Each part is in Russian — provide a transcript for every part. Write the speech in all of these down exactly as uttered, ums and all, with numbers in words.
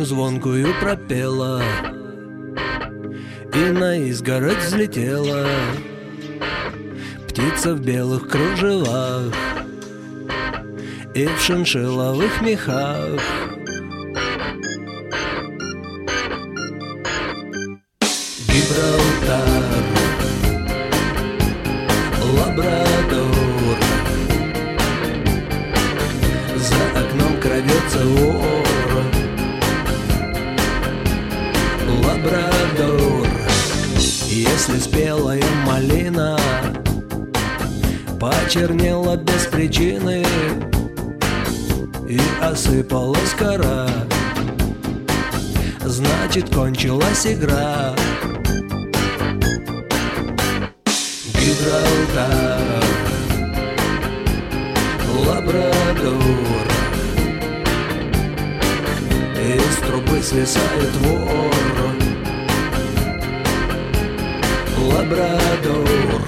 звонкую пропела и на изгородь взлетела птица в белых кружевах и в шиншилловых мехах. Гибралтар, Лабрадор, за окном крадется вор. Лабрадор, если спелая малина почернела без причины и осыпалась кора, значит, кончилась игра. Гибралтар, Лабрадор, из трубы свисает вор. Лабрадор.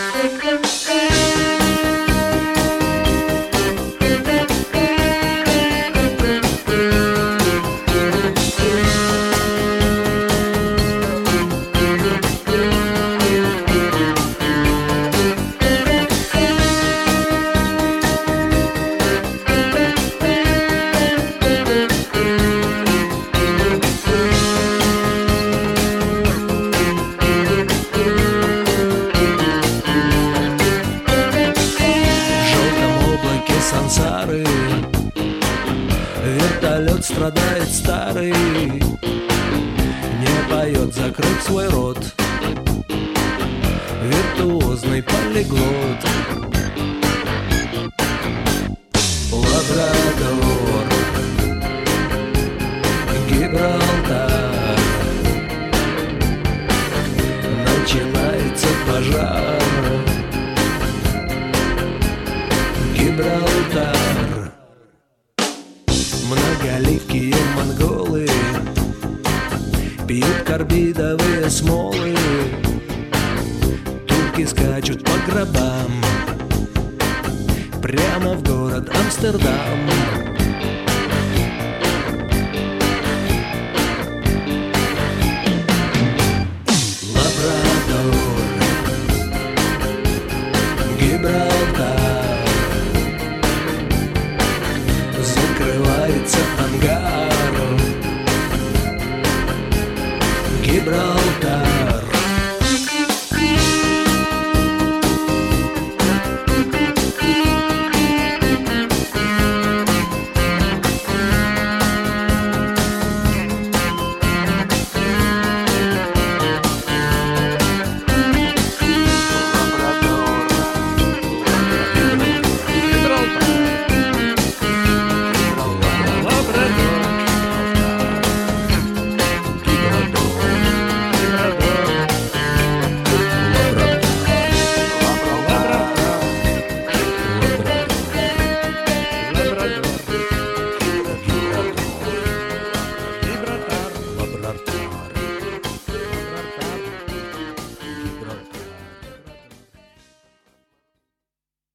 Сансары вертолет страдает старый, не поет, закрыт свой рот, виртуозный полиглот. Лабрадор, Гибралтар, начинается пожар. Гибралтар. Многоликие монголы пьют карбидовые смолы, турки скачут по гробам прямо в город Амстердам.